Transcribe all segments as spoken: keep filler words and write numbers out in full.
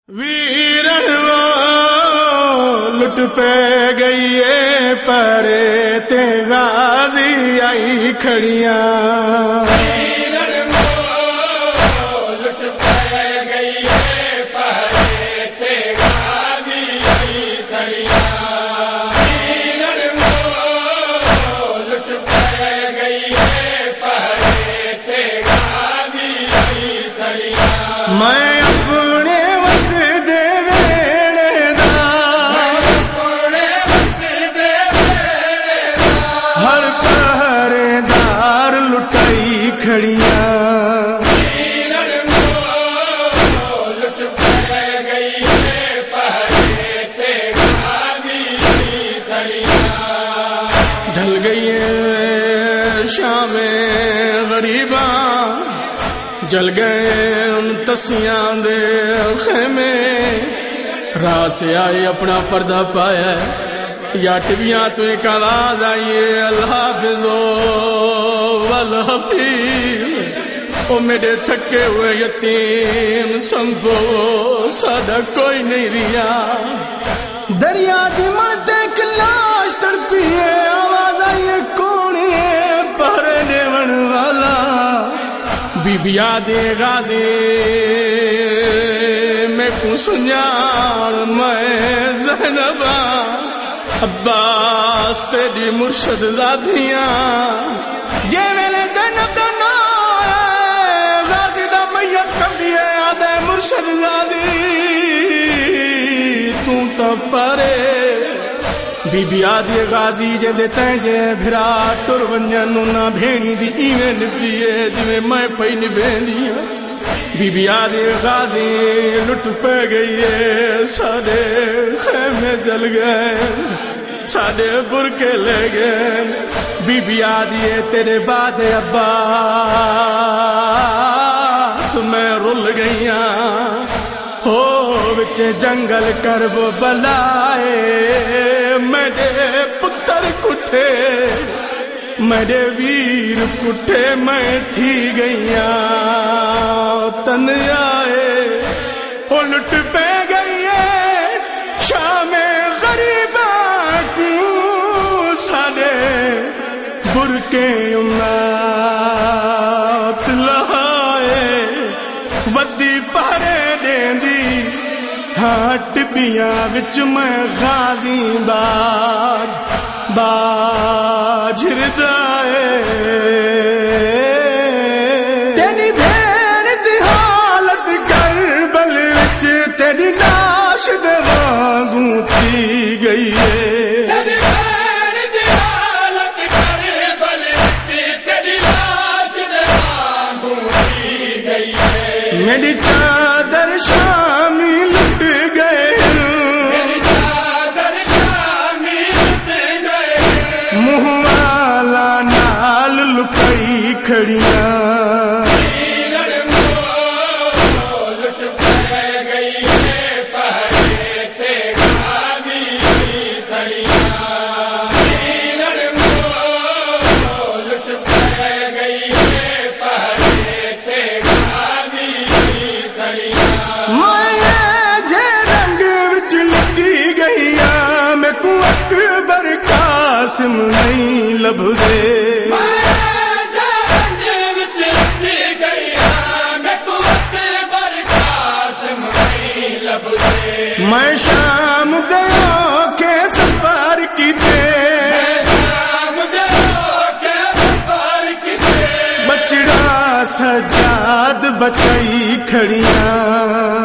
ویرن وہ لٹ پہ گئی ہے پرے تے غازی آئی کھڑیاں ویرن وہ لٹ پہ گئی ہے پرے تے غازی آئی کھڑیاں ویرن وہ لٹ پہ گئی ہے پرے تے غازی آئی کھڑیاں میں ڈھل گئی ہے شام غریباں جل گئے ان تسیاں دے خیمے رات سے آئے اپنا پردہ پایا یا ٹبیاں تو ایک آواز آئیے الحافظ والحفیظ او میرے تھکے ہوئے یتیم سنبھو سادہ کوئی نہیں ریا دریا دی مرتے کلاش تڑپی ہے آواز آئیے کون ہے پہرے دیون والا بی بی آدھے غازی میں کو سنجان میں زینبا عباس تیری مرشد زادیاں جے ویلے زینب دا نا غازی دا میت کبھی ہے آدھے مرشد زادی تو تا پارے بی بی آدھی غازی جے دے تینجے بھرا ٹر ونجن نہ بھینی دی ایویں نبدیے جویں میں پئی نبھین دیا بی بی آدھی غازی لٹ پہ گئی ہے سارے خیمے جل گئے سارے برکے لے گئے بی بی آدھی تیرے بعد عباس میں رل گئیاں ہو وچ جنگل کرب بلائے میرے پتر کٹھے میرے ویر کٹھے میں تھی گئیاں تن آئے وہ لٹ پہ گئی ہے شام غریباں کو سارے برکے امات لہائے ودی پہرے دیندی ہاٹ بیاں وچ میں غازی باج باج ہردائے تیری بھین دی حالت کربل وچ تیری لاش دے بازوں تھی گئی ہے میری چادر شامی لٹ گئے میری چادر شامی لٹ گئے منہ والا نال لکئی کھڑیاں لٹ پہ گئی ہے پہرے تے غازی کھڑیاں لٹ پہ گئی ہے پہرے تے قاسم نہیں لب دے میں شام دیا کے سفر کی بچڑا سجاد بچائی کھڑیاں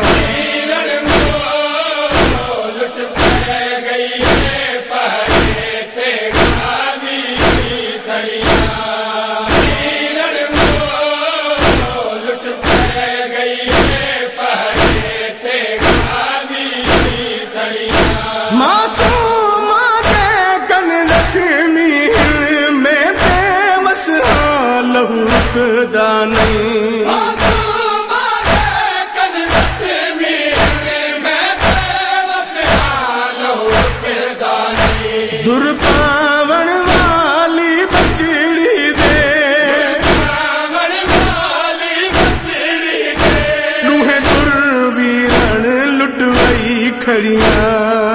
دانی در پاون والی بچڑی دے نوہے در ویرن لٹ کھڑیاں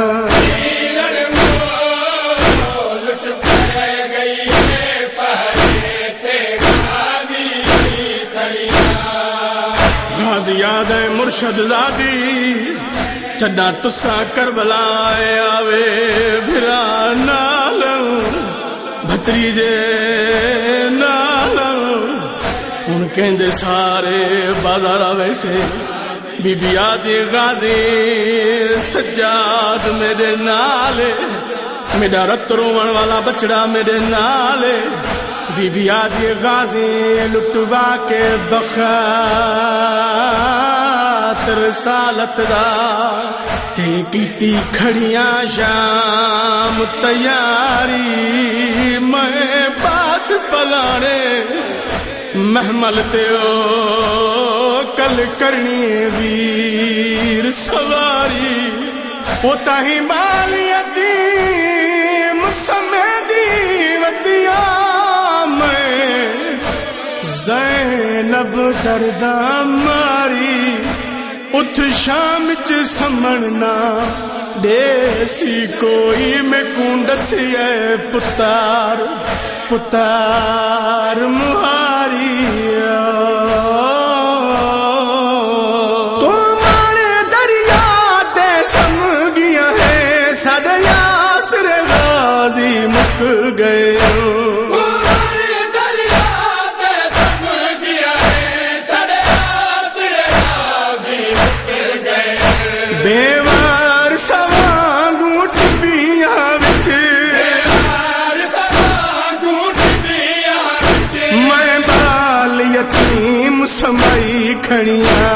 غازیاد مرشد زادی چڈا تسا کربلا آوے بھرا نال بھتریجے نال ہن کہندے سارے بازار ویسے بی بی آدی غازی سجاد میرے نال میرا رت روون والا بچڑا میرے نال بی بی آدی غازی لٹوا کے بخات رسالت دا تے کیتی کھڑیاں شام تیاری میں بات پلانے محمل تے او کل کرنی ویر سواری او تاہی بالی یتیم سمیدی ودیا زینب دردہ ماری اتھ شام چ سمجھنا دیسی کوئی میں کونڈسی ہے پتار پتار مہاری تمہارے دریا تے سمگیا ہے سد یاسر غازی مک گئے بیوار سواں گھوٹ بیاں وچ میں بال یتیم سمائی کھڑیاں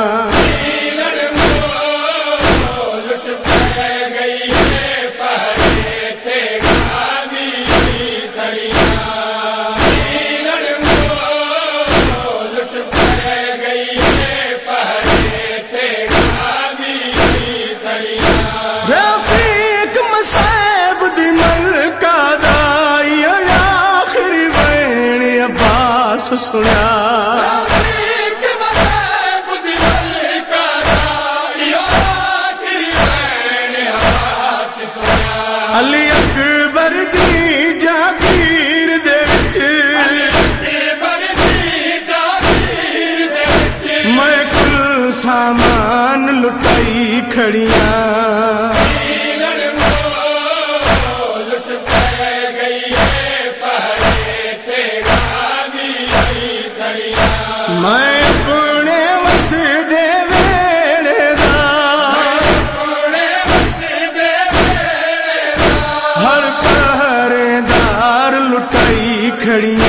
سنیا علی اکبر دی جاگیر دے وچ میں کل سامان لٹائی کھڑیاں میں اپنے وسدے ویڑے دا ہر پہرے دار لٹائی کھڑی